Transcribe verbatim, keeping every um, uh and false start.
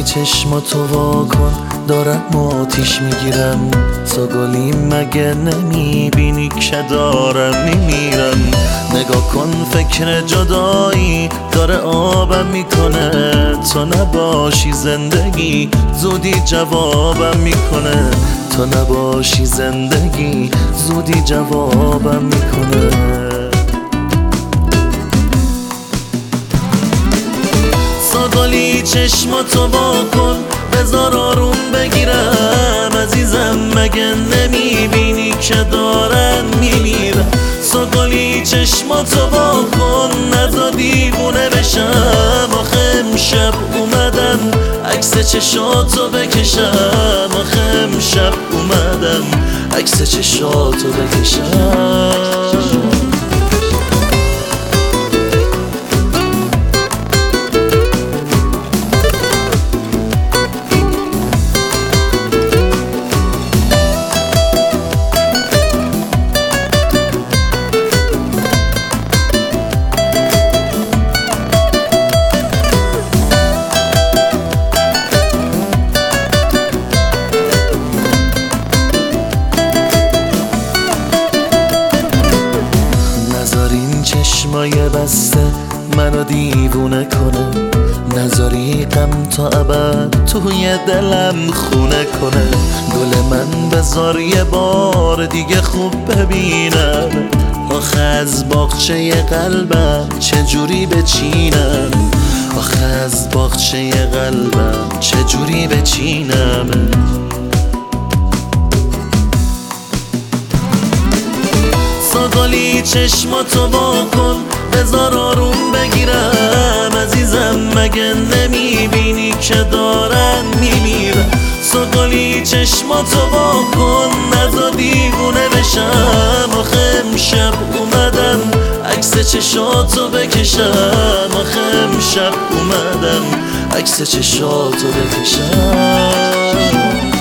چشماتو وا کن دارم آتیش میگیرم، تو گلی مگه نمیبینی که دارم میمیرم؟ نگاه کن فکر جدایی داره آبم میکنه، تو نباشی زندگی زودی جوابم میکنه، تو نباشی زندگی زودی جوابم میکنه. ساگالی چشماتو وا کن بذار آروم بگیرم، عزیزم مگه نمیبینی که دارن میمیرم؟ ساگالی چشماتو وا کن نذار دیوونه بشم، آخه امشب اومدم عکس چشاتو بکشم، آخه امشب اومدم عکس چشاتو بکشم. چشمای بسته منو دیوونه کنه، نذاری غم تا ابد توی دلم خونه کنه. گل من بذار یه بار دیگه خوب ببینم، آخه از باغچه قلبم چجوری بچینم، آخه از باغچه قلبم چجوری بچینم. ساگالی چشماتو وا کن بذار آروم بگیرم، عزیزم مگه نمیبینی که دارن میمیرم؟ ساگالی چشماتو وا کن نذار دیوونه بشم، آخه امشب اومدم عکس چشاتو بکشم، آخه امشب اومدم عکس چشاتو بکشم.